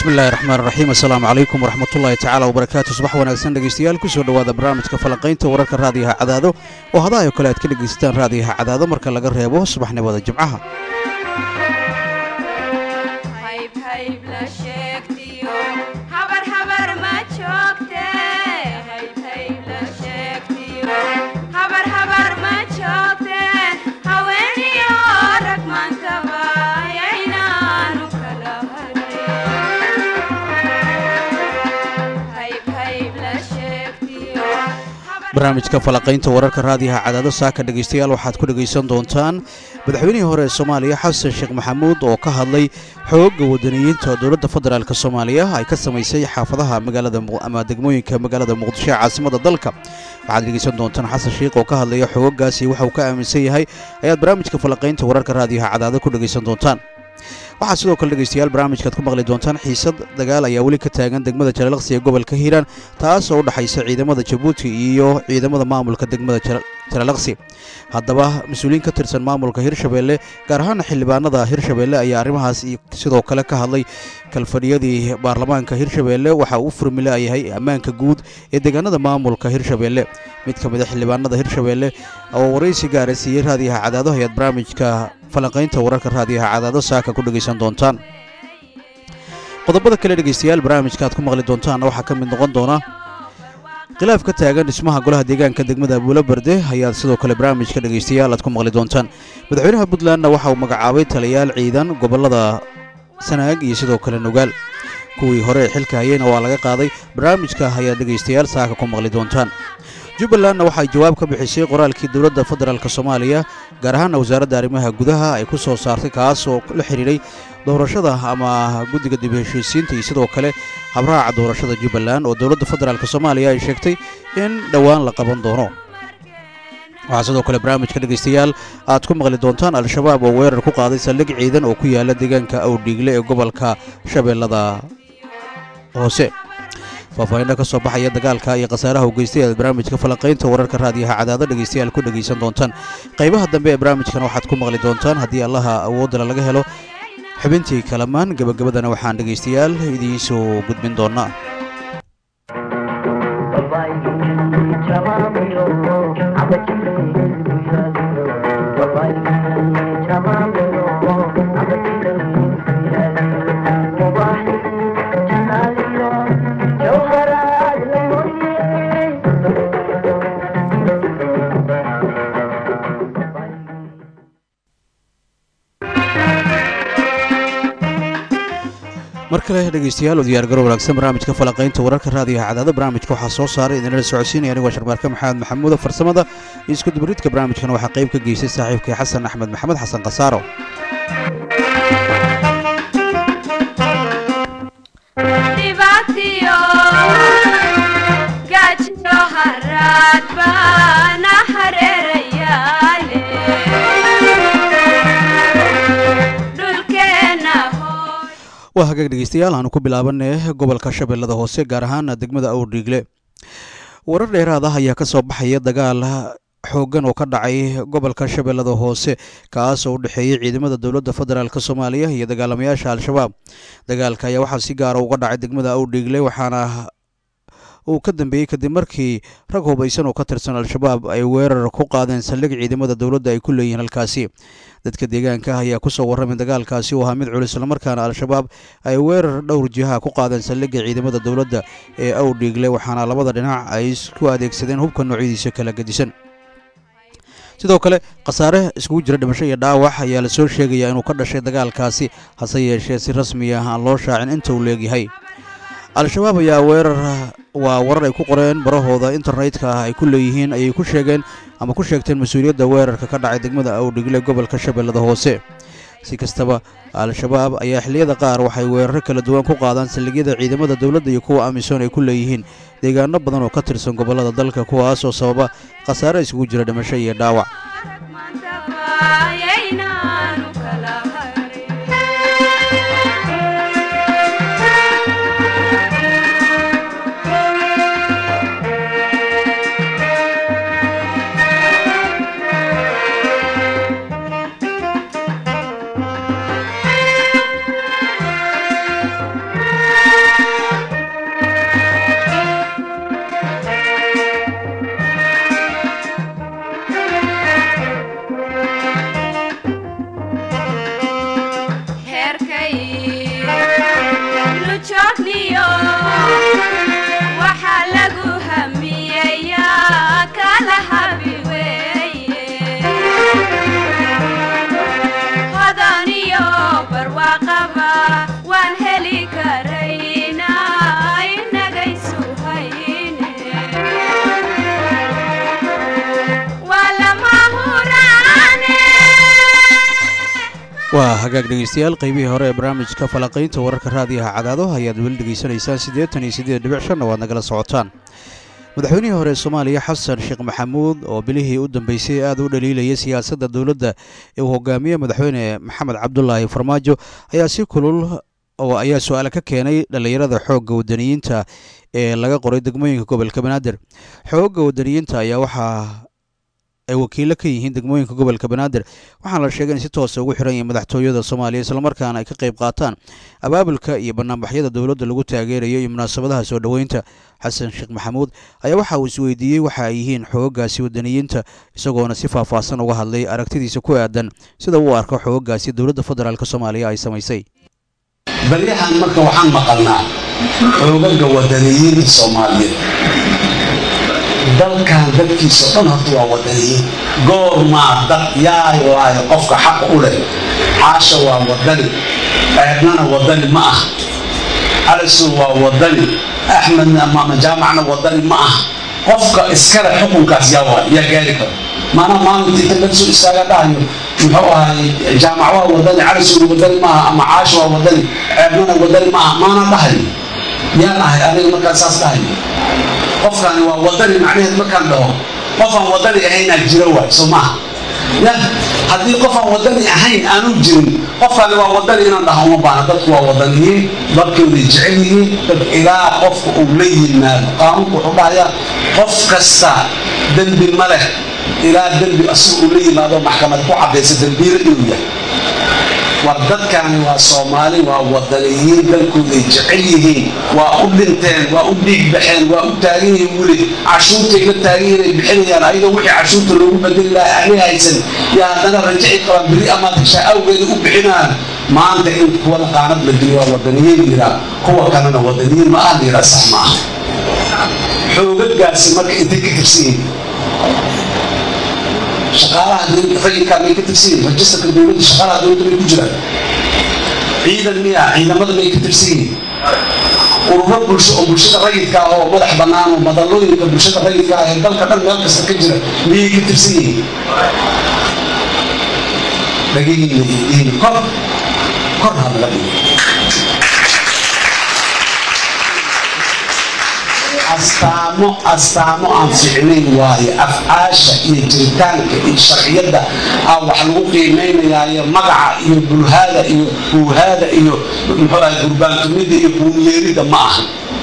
bismillahi raxmaan raxiim assalaamu calaykum waraxmatullaahi tacaala wabarakaatu subax wanaagsan dhegeystayaal kusoo dhowaada barnaamijka falanqaynta wararka raadiyaha cadaado oo hadaha oo kale aad ka dhegaysataan raadiyaha cadaado marka laga reebo subaxnimada jimcaha barnaamijka falanqaynta wararka raadiyaha cadaado saaka dhegaystayaal waxaad ku dhegaysan doontaan madaxweynihii hore ee soomaaliya xasan sheekh maxamuud oo ka hadlay xoogga wadaniyiinta dowladda federaalk soomaaliya ay ka samaysay xaafadaha magaalada ama degmooyinka magaalada muqdisho ee caasimada dalka waxaad dhegaysan doontaan xasan sheekh oo ka hadlaya xoogagaasi waxa uu ka aaminsan yahay ayaad barnaamijka falanqaynta wararka raadiyaha cadaado ku dhegaysan doontaan waxaa sidoo kale dhegaystayaal barnaamijkaad ku maqli doontaan xiisad dagaal ayaa weli ka taagan degmada jalalaqsi ee gobolka hiiraan taas oo u dhexaysa ciidamada jabuuti iyo ciidamada maamulka degmada jalalaqsi haddaba mas-uuliyiin ka tirsan maamulka hirshabeelle gaar ahaana xildhibaanada hirshabeelle ayaa arrimahaas sidoo kale ka hadlay kalfadhiyadii baarlamaanka hirshabeelle waxa uu furmilayahay ammaanka guud ee deegaanada maamulka hirshabeelle mid ka mid a xildhibaanada hirshabeelle oo waraysi gaara siiyey raadiyaha cadaado ayaad barnaamijka falanqaynta wararka raadiyaha cadaado saaka ku dhegaysan doontaan qodobada kale dhegaystayaal barnaamijka aad ku maqli doontaan waxaa ka mid noqon doona khilaaf ka taagan dhismaha golaha deegaanka degmada abuula barde ayaad sidoo kale barnaamijka dhegaystayaal aad ku maqli doontaan madaxweynaha puntlandna waxa uu magacaabay taliyaal ciidan gobolada sanaag iyo sidoo kale nugaal kuwii hore ee xilka hayeyna waa laga qaaday barnaamijka ayaad dhegaystayaal saaka ku maqli doontaan jubbalandna waxay jawaab ka bixisay qoraalkii dowladda federaalk soomaaliya gaar ahaana wasaaradda arrimaha gudaha ay ku soo saartay kaas oo la xidhiidhay doorashada ama guddiga dib heshiisiinta iyo sidoo kale habraaca doorashada jubbaland oo dowladda federaalk soomaaliya ay sheegtay in dhowaan la qaban doono waxaa sidoo kale barnaamijka dhegaystayaal aad ku maqli doontaan al-shabaab oo weerar ku qaaday saldhig ciidan oo ku yaala deegaanka awdhiigle ee gobolka shabeellada hoose faahfaahinno ka soo baxaya dagaalka iyo khasaaraha u geystay aad barnaamijka falanqaynta wararka raadiyaha cadaado dhegaystayaal ku dhegaysan doontaan qaybaha dambe ee barnaamijkan waxaad ku maqli doontaan haddii allaha awoodala laga helo xubintii kalamaan gebagabadana waxaan dhegaystayaal idiin soo gudbin doonaa mar kale dhegaystayaal oo diyaargarow wanaagsan barnaamijka falanqaynta wararka raadiyaha cadaado barnaamijka waxaa soo saaray idinala socodsiinaya anigoo sharmaarka maxamed maxamuuda farsamada iyo iskudubaridka barnaamijkan waxaa qayb ka geystay saaxiibkay xasan axmed maxamed xasan khasaaro waa hagaag dhegaystayaal aanu ku bilaabanay gobolka shabeellada hoose gaar ahaan degmada awdhiigle warar dheeraad ah ayaa ka soo baxaya dagaal xooggan oo ka dhacay gobolka shabeellada hoose kaas oo u dhexeeyey ciidamada dowladda federaalk soomaaliya iyo dagaalamayaasha al-shabaab dagaalka ayaa waxaa si gaara uga dhacay degmada awdhiigle waxaana uu ka dambeeyey kadib markii rag hubaysan oo ka tirsan al-shabaab ay weerar ku qaadeen saldhig ciidamada dowladda ay ku leeyihiin halkaasi dadka deegaanka ah ayaa ku soo warramay dagaalkaasi oo ahaa mid culus islamarkaana al-shabaab ay weerar dhowr jiha ku qaadeen saldhigga ciidamada dowladda ee awdhiigle waxaana labada dhinac ay isku adeegsadeen hubka noocyadiisa kala gedisan sidoo kale khasaare iskugu jira dhimasho iyo dhaawac ayaa la soo sheegayaa inuu ka dhashay dagaalkaasi hase yeeshee si rasmi ah aan loo shaacin inta uu leegyahay al-shabaab ayaa warar ay ku qoreen barahooda internetka ah ay ku leeyihiin ayay ku sheegeen ama ku sheegteen mas-uuliyadda weerarka ka dhacay degmada awdhiigle gobolka shabeellada hoose si kastaba al-shabaab ayaa xilliyada qaar waxay weeraro kala duwan ku qaadaan saldhigyada ciidamada dowladda iyo kuwa amisom ay ku leeyihiin deegaano badan oo ka tirsan gobollada dalka kuwaas oo sababa khasaare isugu jira dhimasho iyo dhaawac waa hagaag dhegeystayaal qaybihii hore ee barnaamijka falaqaynta wararka raadiyaha cadaado ayaad weli dhegeysanaysaan 88.5 waad nagala socotaan. madaxweynihii hore Soomaaliya Xasan Sheekh Maxamuud oo bilihii u dambeysay aad u dhaliilayay siyaasadda dawladda ee uu hogaamiyo madaxweyne Maxamed Cabdullaahi Farmaajo ayaa si kulul oo ayaa su'aal ka keenay dhalinyarada xoogga wadaniyiinta ee laga qoray degmooyinka gobolka Banaadir. xoogga wadaniyiinta ayaa waxaa ay wakiilo ka yihiin degmooyinka gobolka Banaadir waxaana la sheegay in si toos ah ugu xiran yihiin madaxtooyada Soomaaliya isla markaana ay ka qayb qaataan abaabulka iyo barnaamijyada dawladda lagu taageerayo iyo munaasabadaha soo dhaweynta. Xasan Sheekh Maxamuud ayaa waxa uu isweydiiyey waxa ay yihiin xooggaasi wadaniyiinta isagoona si faahfaahsan uga hadlay aragtidiisa ku aadan sida uu arko xooggaasi dawladda federaalka Soomaaliya ay samaysay. balyahan marka waxaan maqalnaa xoogagga wadaniyiinta Soomaaliyeed dalkan dadkiisa dhan horta waa wadaniyiin goormaa dad yaay waayo qofka xaq u leh xaasha waa wadani eednana wadani ma ah calisu waa wadani axmedna ama jaamacna wadani ma ah qofka iskale xukunkaas yaa gaari karo maana maalintii inta laga soo istaaga dhahayo muxuu ahay jaamac waa wadani calisu wadani ma aha ama caasha waa wadani eednana wadani ma aha maana dhahayo yaan ahay aniga markaan saas dhahayo qofkani waa wadani macnaheed markaan dhaho qofaan wadani ahaynaa jiro waay soo maaha haddii qofaan wadani ahayn aanu jirin qofkani waa wadani inaan dhaho uma baana dadku waa wadaniyiin dadkooday jecel yihiin dad ilaa qofka uu la yimaado qaanuunku wuxuu dhahayaa qof kasta dembi ma leh ilaa dembi asiga uu la yimaado maxkamad ku caddaysa dembiilo inuu yahay war dadkani waa Soomaali waa wadaniyiin dalkooday jecel yihiin waa u dhinteen waa u dhiig baxeen waa u taagan yihiin weli cashuurtay la taagan yihiin ay bixinayaan ayadoo wixii cashuurta loogu bedeli lahaa aanay haysan yaa haddana rajaci qabaan beri ama tashaa awgeeda u bixinaan maanta in kuwa qaanad la dilo waa wadaniyiin yiraa kuwa kalena wadaniyiin ma aha yiraa sax ma aha xoogaggaasi marka intay ka tirsan yihiin shaqaalaha dawladda rayidka may ka tirsan yihiin rajistarka dawladda shaqaalaha dawladda may ku jiraan ciidan miya ciidamada may ka tirsan yihiin ururo bulsho oo bulshada rayidka ah oo madax bannaan oo madallooyinka bulshada rayidka ah ee dalka dhan meel kasta ka jira miyay ka tirsan yihiin dhagihiina kor hadla dhigo astaamo aan fiicnayn waaye afcaasha iyo jiritaanka iyo sharciyadda wax lagu qiimaynayaayo magaca iyo bulhaada iyo buuhaada iyo muxuu ahay gurbaantumida iyo buunyeerida ma aha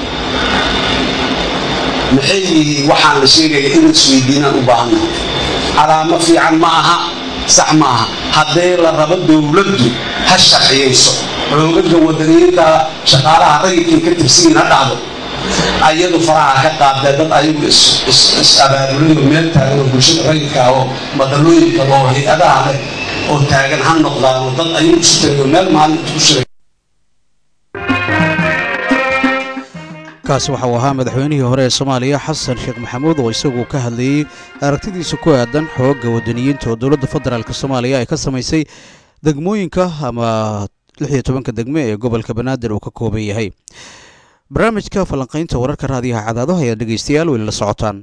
maxay yihiin waxaan la sheegaya in isweydiinaan u baahannahay calaamo fiican ma aha sax ma aha haddii la rabo dawladdu ha sharciyayso xoogagga wadaniyiinta shaqaalaha rayidkay ka tirsanyiin ha dhacdo ayadu faraha ka qaadee dad ayagu is-abaabulayo meel taagan oo bulshada rayidka ah oo madallooyinka oo hay-adaha leh oo taagan ha noqdaan oo dad ayagu isu tagayo meel maalin isku shiray. kaasi waxa uu ahaa madaxweynihii hore ee Soomaaliya Xasan Sheekh Maxamuud oo isagu ka hadlayay aragtidiisa ku aadan xoogga wadaniyiinta oo dawladda federaalka Soomaaliya ay ka samaysay degmooyinka ama 16 degmo ee gobolka Banaadir uu ka kooban yahay. barnaamijka falanqaynta wararka raadiyaha cadaado ayaa dhegeystayaal weli la socotaan.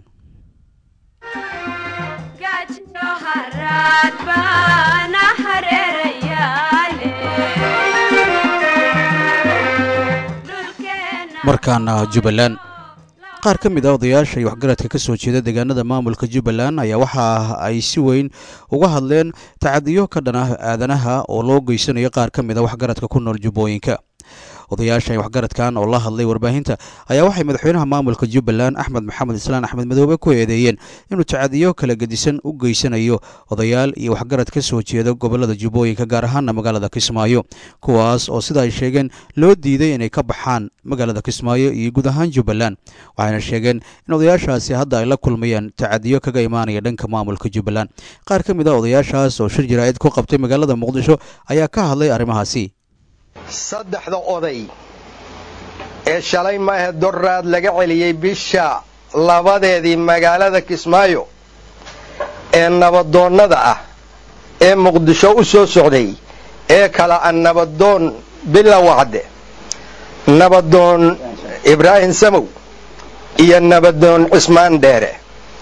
markaana Jubbaland qaar ka mid ah odayaasha iyo waxgaradka ka soo jeeda deegaanada maamulka Jubbaland ayaa waxa ay si weyn uga hadleen tacadiyo ka dhan ah aadanaha oo loo geysanayo qaar ka mid ah waxgaradka ku nool Jubbooyinka. odayaasha waxgaradkan oo la hadlay warbaahinta ayaa waxay madaxweynaha maamulka Jubbaland Axmed Maxamed Islaan Axmed Madoobe ku eedeeyeen inuu tacadiyo kala gedisan u geysanayo odayaal iyo waxgarad ka soo jeeda gobolada Jubbooyinka gaar ahaan magaalada Kismaayo kuwaas oo sida ay sheegeen loo diiday inay ka baxaan magaalada Kismaayo iyo guud ahaan Jubbaland waxayna sheegeen in odayaashaasi hadda ay la kulmayaan tacadiyo kaga imaanaya dhanka maamulka Jubbaland. qaar ka mid ah odayaashaas oo shir jiraa'id ku qabtay magaalada Muqdisho ayaa ka hadlay arrimahaasi. saddexda oday ee shalay maahe doraad laga celiyey bisha labadeedii magaalada Kismaayo ee nabadoonnada ah ee Muqdisho u soo socday ee kala nabadoon bilawacde nabadoon Ibraahim Samow iyo nabadoon Cismaan Dheere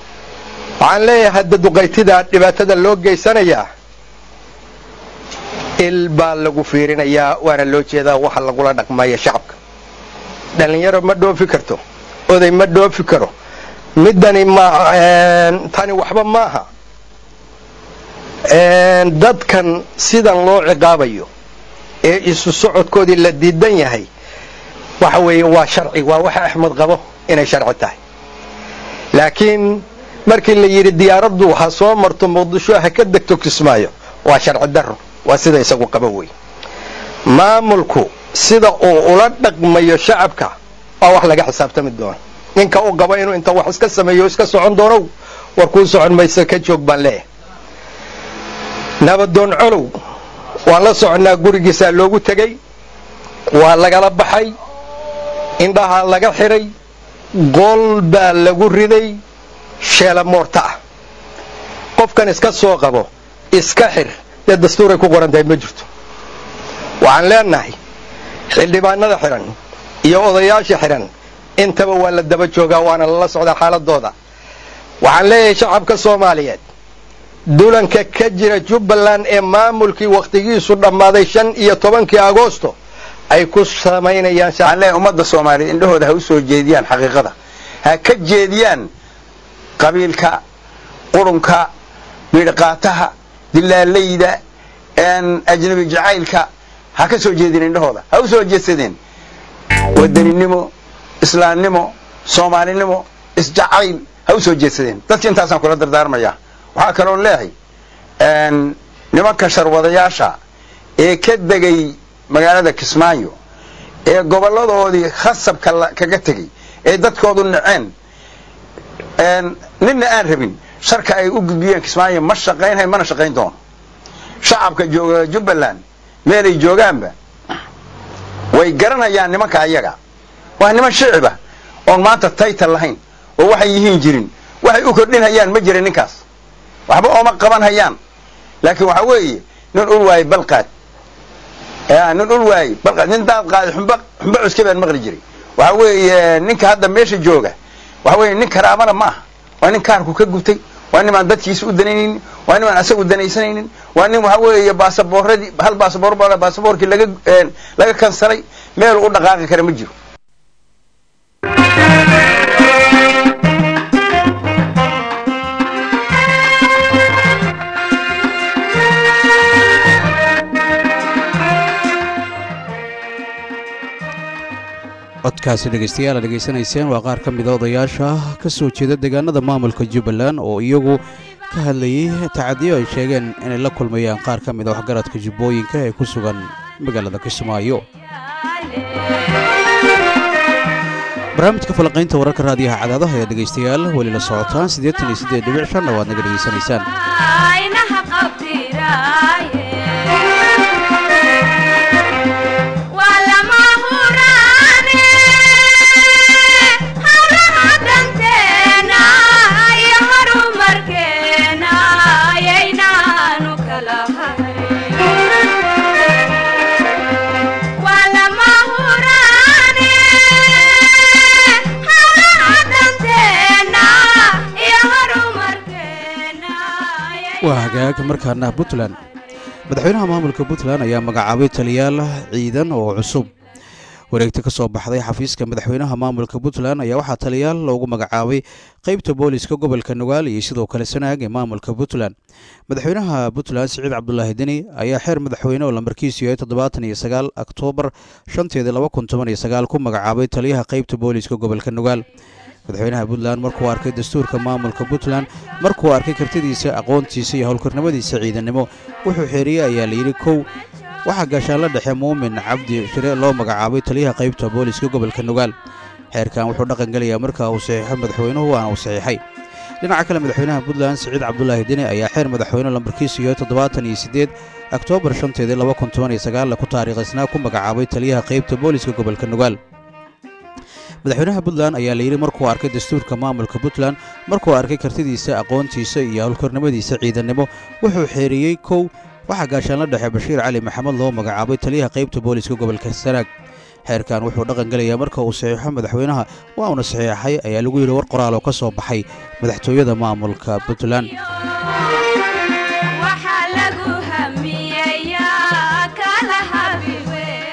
waxaan leeyahay hadda duqaytida dhibaatada loo geysanayaa il baa lagu fiirinayaa waana loo jeedaa waxa lagula dhaqmaya shacabka dhalinyaro ma dhoofi karto oday ma dhoofi karo midani tani waxba maaha dadkan sidan loo ciqaabayo ee isu socodkoodii la diidan yahay waxa weeye waa sharci waa waxa axmed qabo inay sharci tahay laakiin markii la yidhi diyaaraddu ha soo marto muqdisho ha ka degto kismaayo waa sharci darro waa sida isagu qabo wey maamulku sida uu ula dhaqmayo shacabka waa wax laga xisaabtami doono ninka uu qabo inuu inta wax iska sameeyo iska socon doono war kuu socon maysa ka joog baan leeyahay nabadoon colow waan la soconnaa gurigiisaa loogu tegey waa lagala baxay indhahaa laga xidhay gool baa lagu riday sheela moorta ah qofkan iska soo qabo iska xir dee dastuuray ku qoran tahay ma jirto waxaan leenahay xildhibaanada xidhan iyo odayaasha xidhan intaba waa la daba joogaa waana lala socdaa xaaladooda waxaan leeyahay shacabka soomaaliyeed dulanka ka jira jubbaland ee maamulkii wakhtigiisu dhammaaday 15 agoosto ay ku samaynayaan shacabka ummadda Soomaaliyeed indhahooda ha u soo jeediyaan xaqiiqada ha ka jeediyaan qabiilka qurunka midqaataha dilaalayda ajnabi jacaylka ha ka soo jeedin indhahooda ha u soo jeedsadeen wadaninimo islaamnimo Soomaalinimo isjacayl ha u soo jeedsadeen dadka intaasaan kula dardaarmaya waxa kale oo leeyahay nimanka sharwadayaasha ee ka degay magaalada Kismaayo ee goboladoodii khasabka kaga tagay ee dadkoodu naceen ninna aan rabin sharka ay u gudbiyeen Kismaayo ma shaqeynay mana shaqeyn doon shacabka jooga Jubbaland meelay joogaanba way garanayaan nimanka ayaga waa niman shicib oo maanta title lahayn oo waxay yihiin jirin waxay u kordhinayaan ma jirin ninkaas waxba oo ma qaban hayaan laakiin waxa weeye nin ul waay balqaad nin ul waay balqaad nin daad qaad xumba cuskabaan maqli jiray waxa weeye ninka hadda meesha jooga waxa weeye nin karaamada ma aha waa nin kaarku ka gubtay waa nin aan dadkiisa u danaynin waa nin aan asagu danaysanaynin waa nin waxa weeye baasaboorradii hal baasaboor baa baasaboorkii laga kansalay meel u dhaqaaqi kara ma jiro codkaasi dhegaystayaal aad dhegaysanayseen waa qaar ka mida odayaasha ka soo jeeda deegaanada maamulka Jubbaland oo iyagu ka hadlayay tacadiyo ay sheegeen inay la kulmayaan qaar ka mida waxgaradka jubbooyinka ee ku sugan magaalada Kismaayo barnaamijka falaqaynta wararka raadiyaha cadaadaha ee dhegaystayaal wali la socotaan 88.5 waad naga dhegaysanaysaan وهاجاك مركنا بوتلان مدحوينها maamulka Puntland ayaa magacaabay taliyaal ciidan oo cusub wareegta ka soo baxday xafiiska madaxweynaha maamulka Puntland ayaa waxa taliyaal loogu magacaabay qaybta booliska gobolka Nugaal iyo sidoo kale sanaag ee maamulka Puntland madaxweynaha Puntland Siciid Cabdullaahi Deni ayaa xeer madaxweyne oo lambarkiisu yahay 79 Oktoobar 2019 ku magacaabay taliyaha qaybta booliska gobolka Nugaal madaxweynaha Puntland markuu arkay dastuurka maamulka Puntland markuu arkay kartidiisa aqoontiisa iyo howlkarnimadiisa ciidanimo wuxuu xeeriyay ayaa la yiri kow waxa gaashaan la dhexe Muumin Cabdi Shire loo magacaabay taliyaha qaybta booliska gobolka Nugaal xeerkan wuxuu dhaqan galayaa marka uu saxiixay madaxweynuhu waana uu saxiixay dhinaca kale madaxweynaha Puntland Siciid Cabdullaahi Deni ayaa xeer madaxweyne lambarkiisu yahay 78 Oktoobar 2019 ku taariikhsana ku magacaabay taliyaha qaybta booliska gobolka Nugaal madaxweynaha Puntland ayaa la yiri markuu arkay dastuurka maamulka Puntland markuu arkay kartidiisa aqoontiisa iyo howlkarnimadiisa ciidanimo wuxuu xeeriyay kow waxa gaashaan la dhexe Bashiir Cali Maxamed loo magacaabay taliyaha qaybta booliska gobolka Sanaag xeerkan wuxuu dhaqan galayaa marka uu saxiixo madaxweynaha waa uu saxiixay ayaa lagu yiri war qoraal oo ka soo baxay madaxtooyada maamulka Puntland waxa lagu hamiyaa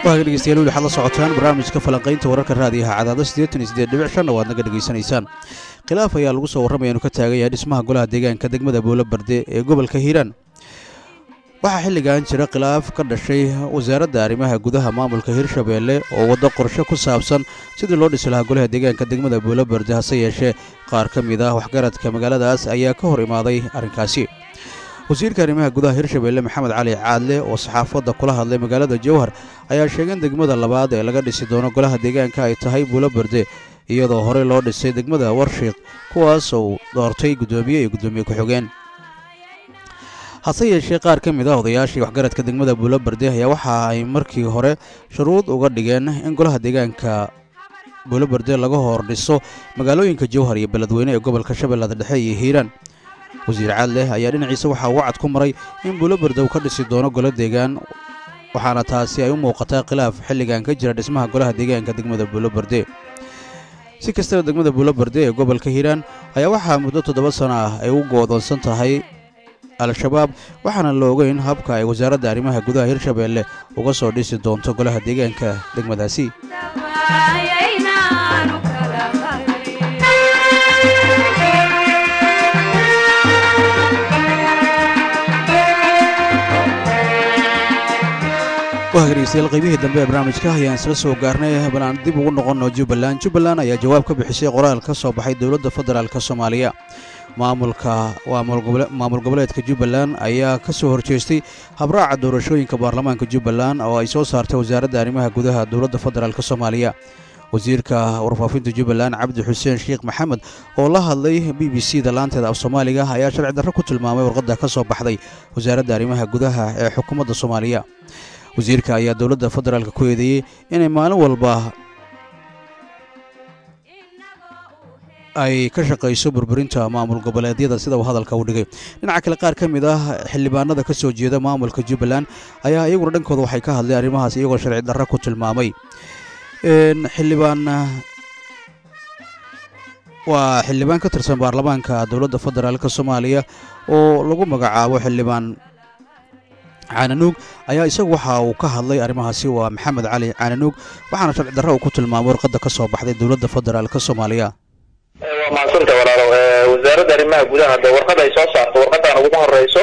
waa dhegeystayaal waxaad la socotaan barnaamijka falanqaynta wararka raadiyaha cadaada 88.5 waad naga dhageysanaysaan khilaaf ayaa lagu soo warramaya inuu ka taagan yahay dhismaha golaha deegaanka degmada Buulobarde ee gobolka Hiiraan waxaa xilligan jira khilaaf ka dhashay wasaaradda arrimaha gudaha maamulka Hirshabeelle oo wada qorshe ku saabsan sidii loo dhisi lahaa golaha deegaanka degmada Buulobarde hase yeeshee qaar ka mid ah waxgaradka magaaladaas ayaa ka hor imaaday arrinkaasi wasiirka arrimaha gudaha Hirshabeelle Maxamed Cali Caadle oo saxaafadda kula hadlay magaalada Jowhar ayaa sheegay degmada labaad ee laga dhisi doono golaha deegaanka ay tahay Buulobarde iyadoo hore loo dhisay degmada Warshiiq kuwaas oo doortay gudoomiye iyo gudoomiye ku xigeen hase yeeshee qaar ka mid ah odayaashii waxgaradka degmada Buulobarde ayaa waxa ay markii hore shuruud uga dhigeen in golaha deegaanka Buulobarde laga hor dhiso magaalooyinka Jowhar iyo Beledweyne ee gobolka Shabeellaha Dhexe iyo Hiiraan wasiir Caadle ayaa dhinaciisa waxa uu wacad ku maray in Buulobarde uu ka dhisi doono golo deegaan waxaana taasi ay u muuqataa khilaaf xilligan ka jira dhismaha golaha deegaanka degmada Buulobarde si kastaba degmada Buulobarde ee gobolka Hiiraan ayaa waxaa muddo 7 sano ah ay u go'doonsan tahay al-shabaab waxaana la ogeyn habka ay wasaaradda arrimaha gudaha Hirshabeelle uga soo dhisi doonto golaha deegaanka degmadaasi وهريسيل قيبيه دنبه برنامجka ayaan isla soo gaarnay banaan dib ugu noqono Jubbaland ayaa jawaab ka bixisay qoraal ka soo baxay dawladda federaalka Soomaaliya maamul goboleedka Jubbaland ayaa ka soo horjeestay habraaca doorashooyinka baarlamaanka Jubbaland oo ay soo saartay wasaaradda arrimaha gudaha dawladda federaalka Soomaaliya wasiirka warfaafinta Jubbaland Cabdi Xuseen Sheekh Maxamed oo la hadlay BBC da laanteeda af Soomaaliga ayaa sharci darro ku tilmaamay warqadda ka soo baxday wasaaradda arrimaha gudaha ee xukuumadda Soomaaliya wasiirka ayaa dawladda federaalka ku eedeeyay inay maalin walba ay ka shaqeyso burburinta maamul goboleedyada sida uu hadalka u dhigay dhinaca kale qaar ka mid ah xildhibaanada ka soo jeeda maamulka Jubbaland ayaa iyaguna dhankooda waxay ka hadleen arrimahaas iyagoo sharci darro ku tilmaamay xildhibaan ka tirsan baarlamaanka dawladda federaalka Soomaaliya oo lagu magacaabo xildhibaan Caananuug ayaa isagu waxa uu ka hadlay arrimahaasi waa Maxamed Cali Caananuug waxaana sharci darro uu ku tilmaamay warqadda ka soo baxday dawladda federaalka Soomaaliya waa maasanta walaalo wasaaradda arrimaha gudaha warqadda ay soo saarto warqadan ugu horeyso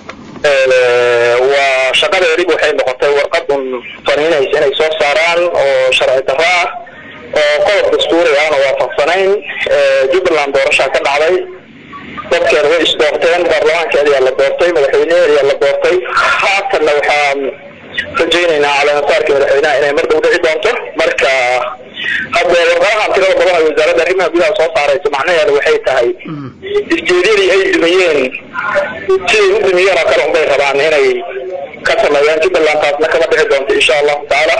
waa shaqadeedii waxay noqotay warqad fariinaysa inay soo saaraan oo sharci darro ah oo qodob dastuuri ah oo waafaqsanayn Jubbaland doorasho ka dhacday dadkeeda way isdoorteen baarlamaankeeda ayaa la doortay madaxweynaheeda ayaa la doortay haatana waxaan rajaynaynaa calaamaadka madaxweynaha inay mar dhow dhici doonto marka hadda warqadahan tirada badan ee wasaaradda arrimaha gudaha soo saarayso macnaheedu waxay tahay isjeediyadii ay dumiyeen sidii u dumiyeen oo kale unbay rabaan inay ka sameeyaan Jubbaland taasna kama dhici doonto insha allahu tacaala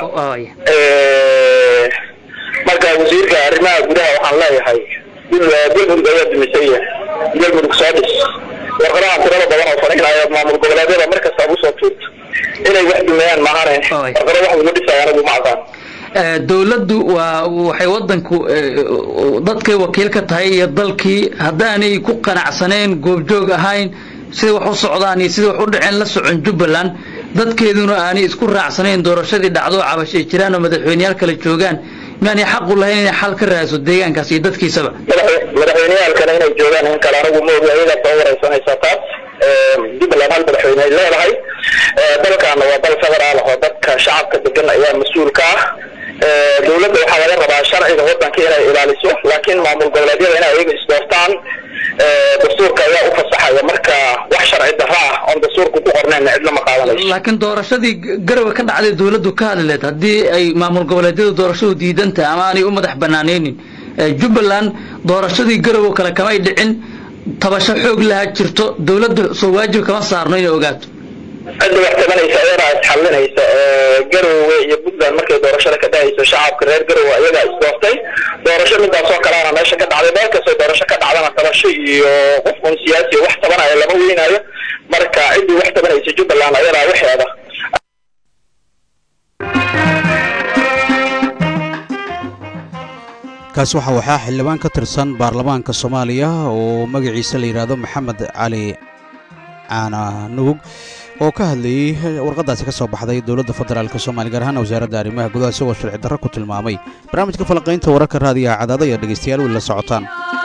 marka wasiirka arrimaha gudaha waxaan leeyahay galmudug ayaa dumisay galmudug soo dhis warqadaha tirada badan oo fariinaya maamul goboleedyada markasta ugu soo tuurto inay wax dumayaan maahane warqado wax ugu dhisayaan ugu macdaan dawladdu waxay wadanku dadkay wakiil ka tahay iyo dalkii haddaanay ku qanacsaneen goobjoog ahayn sida wax u socdaan iyo sida wax u dhaceen la socon Jubbaland dadkeeduna aanay isku raacsaneen doorashadii dhacdo cabashay jiraan oo madaxweynayaal kala joogaan maani xaq u lahayn inay xal ka raadso deegaankaas iyo dadkiisaba madaxweynayaal kale inay joogaan in kala anagu ma ogi ayaga soo wareysanaysa taas Jubbaland hal madaxweyne ay leedahay dalkaana waa dal federaal oo dadka shacabka degan ayaa mas'uul ka ah dawladda waxaa laga rabaa sharciga wadanka inay ilaaliso laakiin maamul goboleedyada inay ayaga isdoortaan dastuurka ayaa u fasaxaya marka wax sharci darro ah oo dastuurku ku qorneen cidna ma qaadanayso laakiin doorashadii garowe ka dhacday dawladdu ka hadleed haddii ay maamul goboleedyadu doorashadu diidanta ama aanay u madax banaaneynin Jubbaland doorashadii garowe kale kama ay dhicin tabasho xoog laha jirto dawladdu soo waajib kama saarno inay ogaato cidda wax tabanaysa ayadaa isxallinaysa garowe iyo Puntland markay doorashada ka dhacayso shacabka reer garowe ayagaa isdoortay doorasho midaasoo kaleana meesha ka dhacday meel kastoo doorasho ka dhacdana tabasho iyo qofkun siyaasi wax tabanaya lama weynaayo marka ciddii wax tabanaysa Jubbaland ayadaa waxeeda kaas waxaa xildhibaan ka tirsan baarlamaanka Soomaaliya oo magaciisa la yiraahdo Maxamed Cali Caananuug oo ka hadlayey warqadaasi ka soo baxday dowladda federaalk soomaaliya gaar ahaan wasaaradda arrimaha gudaha isagoo sharci darro ku tilmaamay barnaamijka falaqaynta wararka raadiyaha cadaada iyo dhegaystayaal weli la socotaan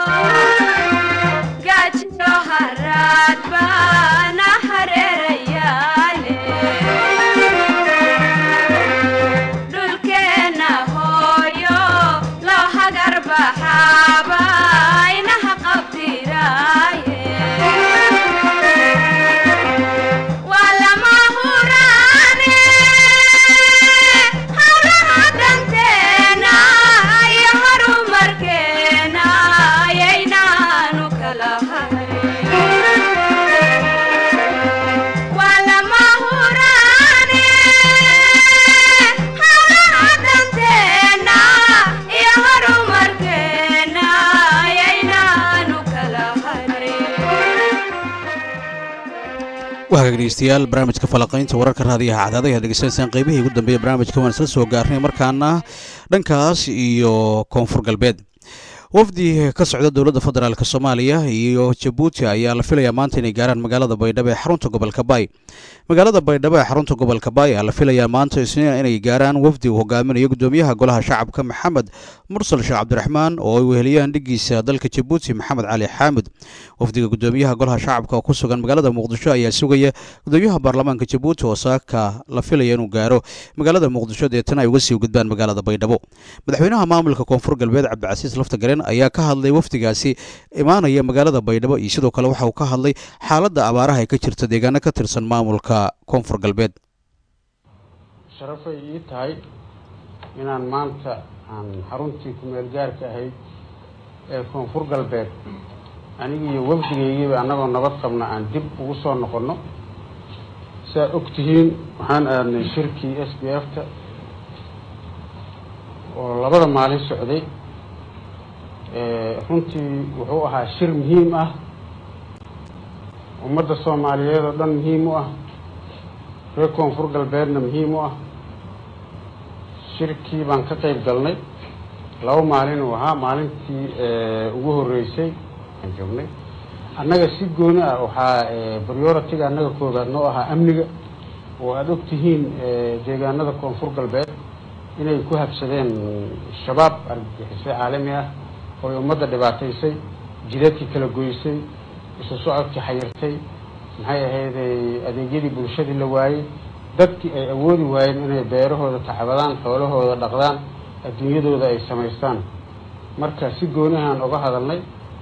dhegeystayaal barnaamijka falaqaynta wararka raadiyaha cadaada ayaa dhegeysanaysaan qaybihii ugu dambeeyay barnaamijka waan isla soo gaarnay markaana dhankaas iyo koonfur galbeed wafdi ka socda dowladda federaalk soomaaliya iyo jabuuti ayaa la filayaa maanta inay gaaraan magaalada baydhabo ee xarunta gobolka baay magaalada baydhabo ee xarunta gobolka baay ayaa la filayaa maanta isniin inay gaaraan wafdi uu hogaaminayo gudoomiyaha golaha shacabka maxamed mursal sheekh cabdiraxmaan oo ay weheliyaan dhigiisa dalka jabuuti maxamed cali xaamud wafdiga gudoomiyaha golaha shacabka oo ku sugan magaalada muqdisho ayaa sugaya gudoomiyaha baarlamaanka jabuuti oo saaka la filaya inuu gaaro magaalada muqdisho deetana ay uga sii gudbaan magaalada baydhabo madaxweynaha maamulka koonfur galbeed cabdicasiis laftagaren ayaa ka hadlay wafdigaasi imaanaya magaalada baydhabo iyo sidoo kale waxa uu ka hadlay xaaladda abaaraha ee ka jirta deegaano ka tirsan maamulka koonfur galbeed sharafay ii tahay inaan maanta aan xaruntii ku-meel gaarka ahayd ee koonfur galbeed aniga iyo wafdigaygiiba annagoo nabad qabna aan dib ugu soo noqonno saa og tihiin waxaan aadnay shirkii s b f-ta oo labada maalin socday runtii wuxuu ahaa shir muhiim ah ummadda soomaaliyeed oo dhan muhiim u ah reer koonfur galbeedna muhiim u ah shirkii baan ka qayb galnay 2 maalin uu ahaa maalintii ugu horreysay aan joognay annaga si gooni ah waxaa priority-ga annaga koobaad noo ahaa amniga oo aada og tihiin deegaanada koonfur galbeed inay ku habsadeen shabaab argagixisay caalami ah oo ummadda dhibaataysay jidadkii kala goysay isu socodkii xayirtay maxay ahayd adeegyadii bulshadii la waayey dadkii ay awoodi waayeen inay beerahooda tacbadaan xoolahooda dhaqdaan adduunyadooda ay samaystaan marka si goonihaan uga hadalnay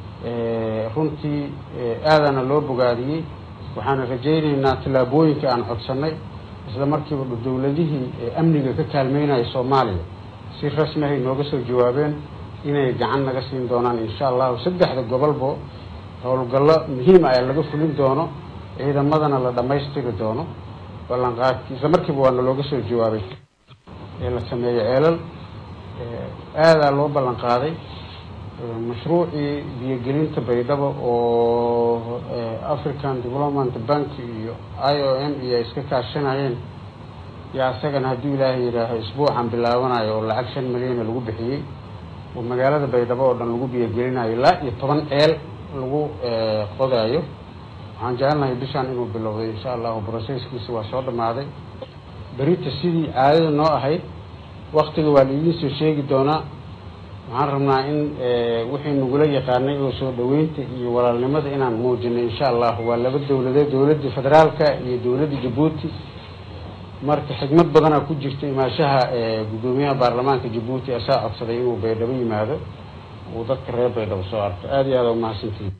runtii aadana loo bogaadiyey waxaana rajaynaynaa tallaabooyinka aan codsannay isla markiiba dowladihii amniga ka kaalmeynaya soomaaliya si rasmi ahay nooga soo jawaabeen inay gacan naga siin doonaan insha allahu 3 gobolbo howlgallo muhiim ah laga fulin doono ciidamadana la dhammaystiri doono ballanqaadkii isla markiiba waana looga soo jawaabay ee la sameeyey ceelal aadaa loo ballanqaaday mashruucii biyogelinta baydhabo oo African Development Bank iyo IOM iyo iska kaashanayeen yaa isagana haddii ilaahay yidhaaho isbuucan bilaabanayo oo lacag 5 milyan lagu bixiyey oo magaalada baydhabo oo dhan lagu biyogelinayo ilaa 10 ceel lagu qodayo waxaan jecelnahay bishaan inuu bilowday insha allahu processkiisa waa soo dhammaaday berita sidii caadada noo ahayd waqtiga waa laidin soo sheegi doonaa waxaan rabnaa in wixii nagula yaqaanay oo soo dhaweynta iyo walaalnimada inaan muujino insha allah waa laba dowladeed dowladda federaalka iyo dowladda jabuuti marka xigmad badanaa ku jirta imaashaha gudoomiyaha baarlamaanka jabuuti asaa codsaday inuu baydhabo yimaado uu dadka reer baydhabo soo arko aad iyo aad u mahadsantihiin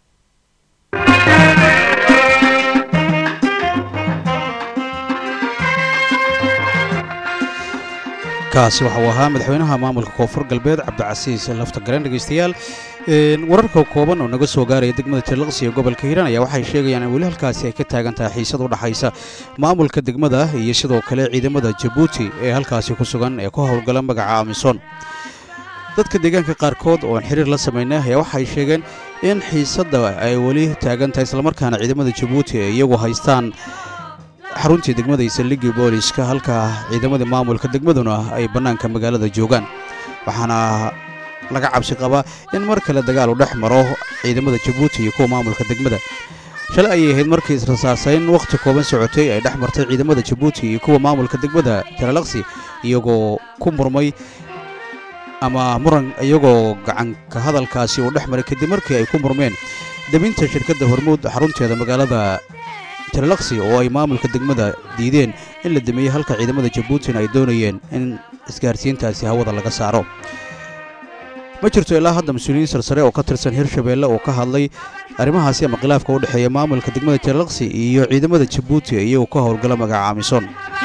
kaasi waxa uu ahaa madaxweynaha maamulka koonfur galbeed cabdicasiis laftagaren dhegeystayaal wararka kooban oo naga soo gaaraya degmada Jilaqsi ee gobolka Hiiraan ayaa waxay sheegayaan in weli halkaasi ay ka taagan tahay xiisad u dhaxaysa maamulka degmada iyo sidoo kale ciidamada Jabuuti ee halkaasi ku sugan ee ku howlgala magaca Amisom dadka deegaanka qaarkood oo xiriir la sameynay ayaa waxay sheegeen in xiisadda ay weli taagan tahay isla markaana ciidamada Jabuuti ay iyagu haystaan xaruntii degmada Isliigi booliska halka ciidamada maamulka degmaduna ay banaanka magaalada joogaan waxaana laga cabsi qabaa in mar kale dagaal u dhex maro ciidamada Jabuuti iyo kuwa maamulka degmada shalay ayay ahayd markii israsaasayn wakhti kooban socotay ay dhex martay ciidamada jabuuti iyo kuwa maamulka degmada jalalaqsi iyagoo ku murmay ama muran iyagoo gacanka hadalkaasi uu dhex maray kadib markii ay ku murmeen deminta shirkadda hormuud xarunteeda magaalada jalalaqsi oo ay maamulka degmada diideen in la demeeyey halka ciidamada jabuutina ay doonayeen in isgaarsiintaasi hawada laga saaro ma jirto ilaa hadda mas-uuliyiin sarsare oo ka tirsan hirshabeelle oo ka hadlay arrimahaasi ama khilaafka u dhexeeya maamulka degmada jalalaqsi iyo ciidamada jabuuti iyagoo ka howlgala magaca amisom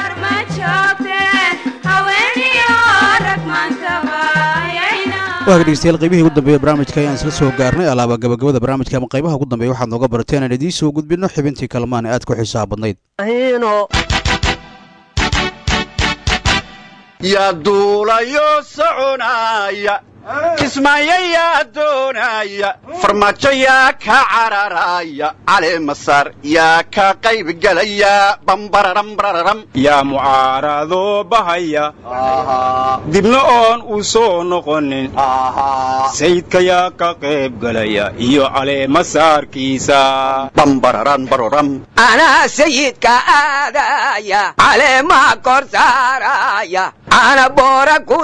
dhegeystayaal qaybihii ugu dambeeya barnaamijka ayaan isla soo gaarnay alaaba gabagabada barnaamijka ama qaybaha ugu dambeeya waxaad nooga barateen aan idiin soo gudbinno xibintii kalmaan ee aad ku xiisaha badnayd yaa duulayo soconaya kismaayo yaa doonaya farmaajo yaa ka cararaya cali masar yaa ka qayb gelaya bambararam yaa mucaaradoo bahaya dibna oon u soo noqonin sayidka yaa ka qayb gelaya iyo cali masaarkiisa bambararam anaa sayidka aadaya caleemaha kor saaraya ana boora ku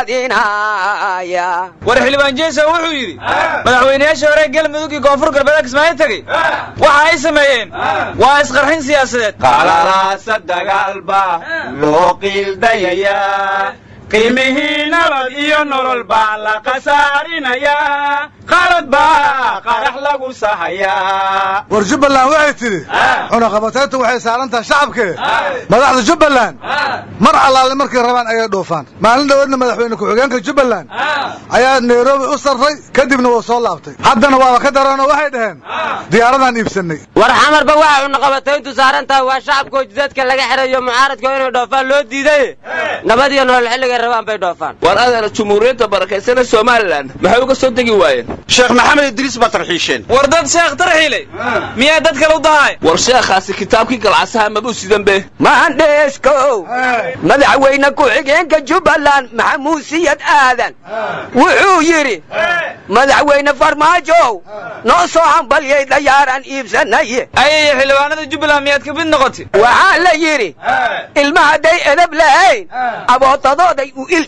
daadinaya war xildhibaan jeesa wuxuu yidhi madaxweynayaashii hore galmudug iyo koonfur galbeed kismaayo tegey waxa ay sameeyeen waa isqarxin siyaasadeed qalalaasa dagaalba loo qiildayayaa qiimihii nabad iyo nolol baa la khasaarinayaa qalad baa qarax lagu sahayaa war jubbaland waxay tidhi cunaqabatayntu waxay saaran tahay shacabkee madaxda jubbaland mar allaale markay rabaan ayay dhoofaan maalin dhaweedna madaxweyne ku-xigeenka jubbaland ayaa nairobi u sarray kadibna wuu soo laabtay haddana waaba ka dareenoo waxay dhaheen diyaaradaan iibsannay war xamarba waxa cunaqabatayntu saaran tahay waa shacabkoo jidadka laga xirayo mucaaradka inay dhoofaan loo diiday nabad iyo nolol xilliga war adana jumhuuriyadda barakaysana somalilan maxay uga soo degi waayeen sheekh maxamed idriis baa tarxiisheen war dad sheekh tarxiilay miyaa dad kale u dahay war sheekhaasi kitaabkii galcasaha mabuu sidan be maandheeskow madaxweyne ku-xigeenka jubbaland maxamuud siyad aadan wuxuu yidhi madaxweyne farmaajow noo soo hambalyay dayaaraan iibsanaye ayay xildhibaanada jubbaland miyaad ka mid noqotay waxaa la yidhi ilma hadday edab lahayn abootadooday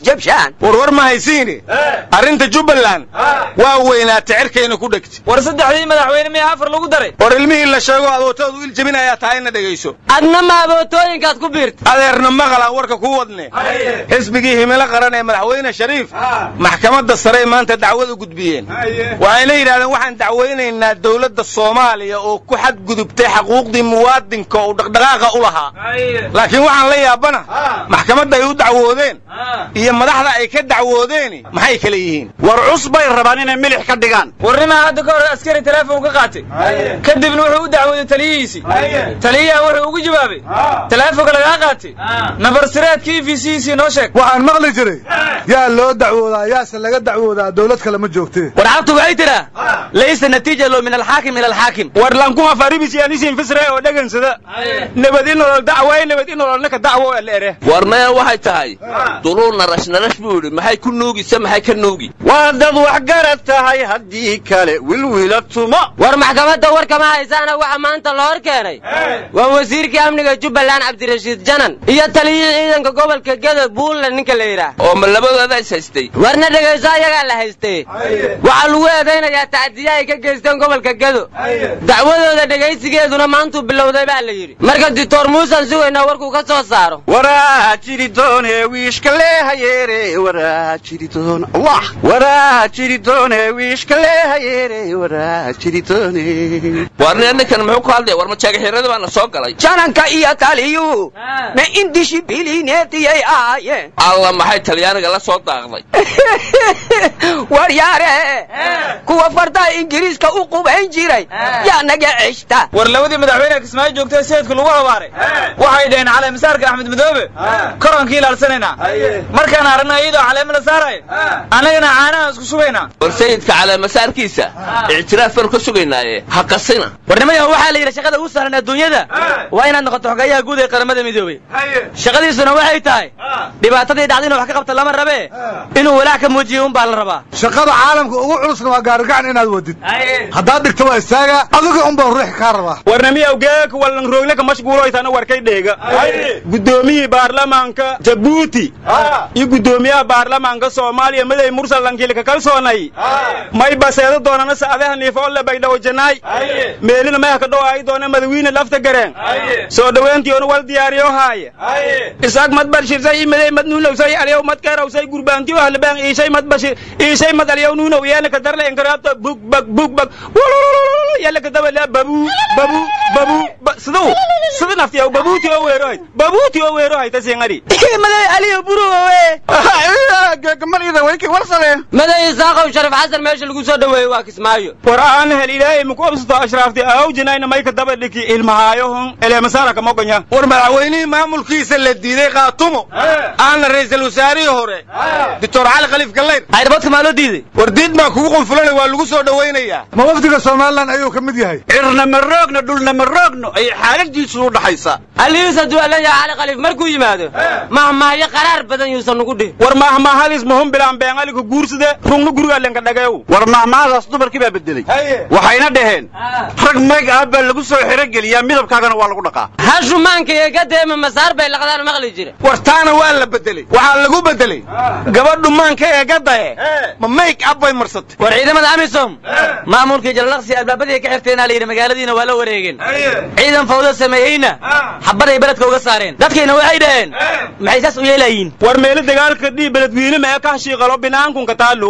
war ma haysiini arrinta jubbaland waa weynaatay cirkayna ku dhegtay war saddexdii madaxweyne miyaa afar lagu daray war ilmihii la sheego abootoodu il jebinayaa tahay ina dhegayso adna ma abootooyinkaad ku biirta adeerna maqalaan warka kuu wadne xisbigii himilo qaran ee madaxweyne shariif maxkamadda sarey maanta dacwad u gudbiyeen waxayna yidhahdeen waxaan dacweynaynaa dawladda soomaaliya oo ku xadgudubtay xaquuqdii muwaadinka oo dhaqdhaqaaqa u lahaa laakiin waxaan la yaabana maxkamadda ay u dacwoodeen iyo madaxda ay ka dacwoodeen maxay kala yihiin war cusbay rabaan inay milix ka dhigaan warnimaa hadda ka hor askari teleefon ka qaatay kadibna wuxuu u dacwooday taliyihiisii taliyaha wuxuu ugu jawaabay teleefonka lagaa qaatay nambar sireedka EVC noo sheeg waxaan maqli jiray yaa loo dacwoodaa yaase laga dacwoodaa dawlad kale ma joogtee war cabtu waxay tiraa laysa natiija loo min alxaakim ila alxaakim war lankuma faribisi anisin fisre oo dhagansada nabad in nolol dacway nabad in nolol naka dacwo leere war maya waxay tahay duluul narash buu yidhi maxay ku nuugisa maxay ka nuugi waa dad wax garad tahay haddii kale wilwila tuma war maxkamadda war kama haysaana waxa maanta la hor keenay waa wasiirkii amniga jubbaland cabdirashiid janan iyo taliyihii ciidanka gobolka gada buulle ninka la yidhaah oo ma labadooda is haystay warna dhegayso ayagaa la haystay waxaa lagu eedaynayaa tacdiya ay ka geysteen gobolka gado dacwadooda dhegaysigeeduna maantuu bilowday baa la yidhi marka dictor muusan sugaynaa warkuu ka soo saaro waraa jiri doone wiishka leehayeere waraa jiri doone allah waraa jiri doone wiishka leehayeere waraa jiri doone warna ninkan muxuu ku hadlaya war ma jaagaxirada baana soo galay jananka iyo taliyuu ma indishi bilineetiyay ahaayeen alla maxay talyaaniga la soo daaqday war yaare kuwa fardaha ingiriiska u qubayn jiray yaa naga ceshta war labadii madaxweyne kismaayo joogtay sayidka lagu habaaray waxay dhaheen cali masaarka axmed madoobe koronkii ilaalsanaynaa markaan aragna iyadoo caleema la saarayo annagana caanaha isku sugaynaa war sayidka caleemasaarkiisa ictiraaf baan ka sugaynaaye ha qasina warnimayahu waxaa la yidhi shaqada ugu sahlan adduunyada waa inaad noqoto xogayaha guud ee qaramada midoobey shaqadiisuna waxay tahay dhibaatadii dhacda inuu wax ka qabta lama rabee inuu walaac ka muujiyo unbaa la rabaa shaqada caalamka ugu culusna waa gaarigacan inaad wadid haddaad dhigto waa istaaga adiga unbaa ruux kaa rabaa warnamiyaw geek wallan roogle ka mashquuloytana warkay dheega gudoomiyii baarlamaanka jabuuti iyo gudoomiyaha baarlamaanka soomaaliya maday mursal lankilka kalsoonay may baseedo doonana saadaha niifoolle baydhawo janaay meelina may ka dhawaay doona madawiine lafta gareen soo dhaweyntiyoona wal diyaariyo haaya isaaq mad barshirsay maday mad nuunowsay aliyow mad keerawsay gurbaantiyo ahlabaan iishay mad bashir iishay mad aliyow nuunow yeena ka darle inkaraabta bugbag yalla ka daba la babu sidii naftiyaw babuuti oo weerohay tasingari maday aliyo buruwe gamalida weykii warsale maday isaaqow sharif xasan meesha lagu soo dhaweeyey waa kismaayo war aan hel ilaahay muku obsato ashraafti awjinayna may ka daba dhiki ilmahaayohon eleemasaara kama gonya war madaxweynihii maamulkiisa la diiday qaatumo aana ra'iisul wasaarihii hore doctor cali khaliif gallayr ayrabadka maa loo diiday war diid baa kugu qunfulanay waa lagu soo dhawaynayaa ma wafdiga somalilan ayuu ka mid yahay cirna ma roogno dhulna ma roogno ay xaaladiisu u dhaxaysaa aliisa duwalan yaa cali khaliif markuu yimaado mahmaayo qaraar badan yuusan ugu dhihin war mahmaahadiis muhum bilaan beenaliga guursade rungna guriga lenka dhageew war mahmaahadaas dumarkii baa bedelay waxayna dhaheen rag mayg ah baa lagu soo xirogeliyaa midabkaagana waa lagu dhaqaa hashumaanka iyo gadeema masaar bay laqdaan maqli jire war taana waa la bedelay waxaa lagu bedelay gabadhu maanka ee gadae ma mayg ah bay marsatay war ciidamada amisom maamulkii jalalaqsi albaabadii ka xirteenaa la yidhi magaaladiina waa la wareegeen ciidan fawdo sameeyeyna xabaday beledka uga saareen dadkiina waxay dhaheen maxay saas u yeelayiin war meelo dagaalka dhii beledweyne ma ka shiiqalo binaankun ka taalu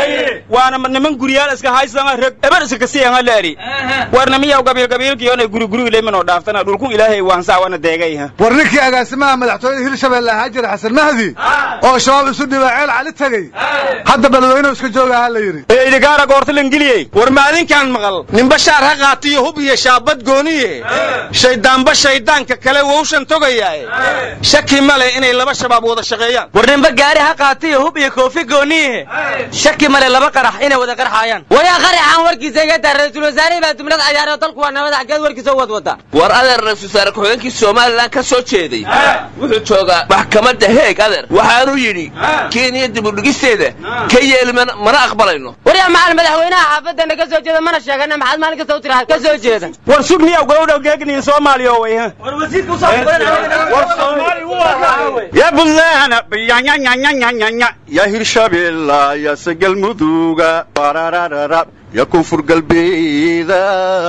waana niman guriyaal iska haysan rag ebar iska kasiyaan laari war namiyaw gabiilkiyo inay guri leemanoo dhaaftana dhulku ilaahay waan saawana deegay war ninkii agaasimaha madaxtooyada hirshabeelle ahaa jira xasan mahdi oo shabaab isu dhibaaceel cali tagay hadda beledweyne iska jooga ahaa la yidhi idigaara goorta langiliyey war maalinkaan maqal nin bashaar ha qaatiyo hub iyo shaabad gooniye shaydaanba shaydaanka kale wowshan togayaaye shaki male inay laba shabaab wada shaqeeyaan war ninba gaari ha qaatiyo hub iyo koofi gooniye shaki male laba qarax inay wada qarxayaan wayaa qaraxaan warkiisa iga taa ra'iisul wasaarihi baa jumlad cayaaro dalku waa nabad xageed warkiisa wada war adeer ra'iisul wasaare ku-xigeenkii somalilan ka soo jeeday wuxuu joogaa maxkamadda heeg adeer waxaanu yidhi kenya dib u dhigisteeda ka yeeli mana aqbalayno waryaa macal madaxweynaha xaafadana ka soo jeeda mana sheegana maxaad maalin kasta u tiraahad ka soo jeeda war sugniya gowdhow geegniin soomaaliya way war wasiirku soo war soomaali ya bullana yanyanyanyanyanya ya hirshabeella ya sagalmuduga barararara ya koonfur galbeeda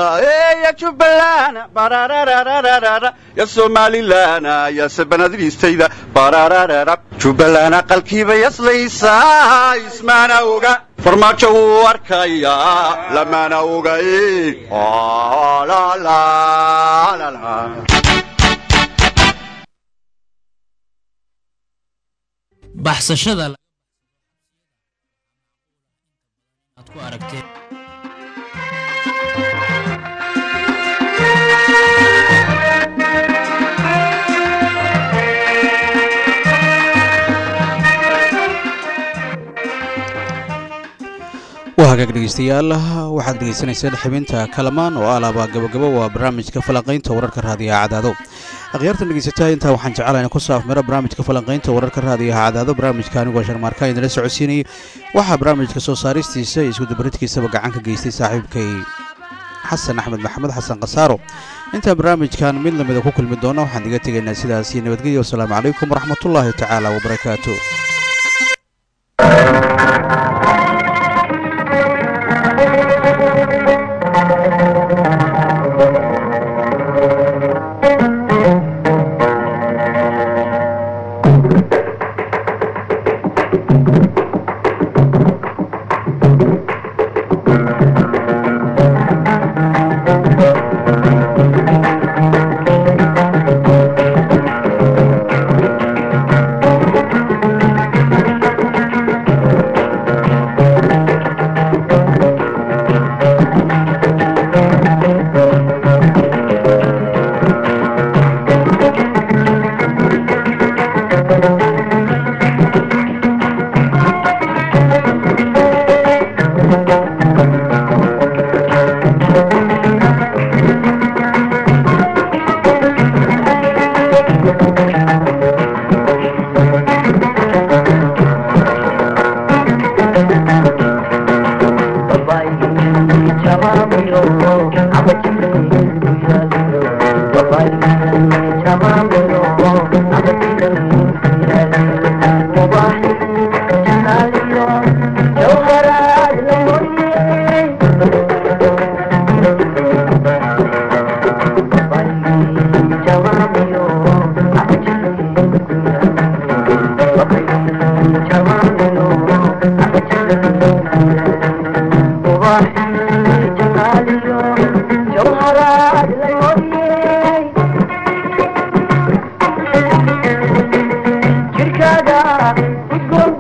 ya jubbalana bararararara ya soomaalilana ya sabanadriistayda barararara jubbalana qalkiiba yaslaysaa ismaana oga farmaajo wuu arkaya lamana ogaye baxsashada aad ku aragtay hagaag dhegeystayaal waxaad dhegeysanaysaan xibinta kalamaan oo alaaba gabagabo waa barnaamijka falanqaynta wararka raadiyaha cadaado akhyaartan dhegeysataa intaa waxaan jecelahay in ku saafmiro barnaamijka falanqaynta wararka raadiyaha cadaado barnaamijka anigoo sharmaarka idinla socodsiinayay waxaa barnaamijka soo saaristiisa iyo iskudabaridkiisaba gacan ka geystay saaxiibkay xasan axmed maxamed xasan khasaaro intaan barnaamijkan mid lamida ku kulmi doona waxaan iga tegaynaa sidaas iyo nabadgelyo wasalaamu calaykum waraxmatullaahi tacaala wabarakaatu. udgoon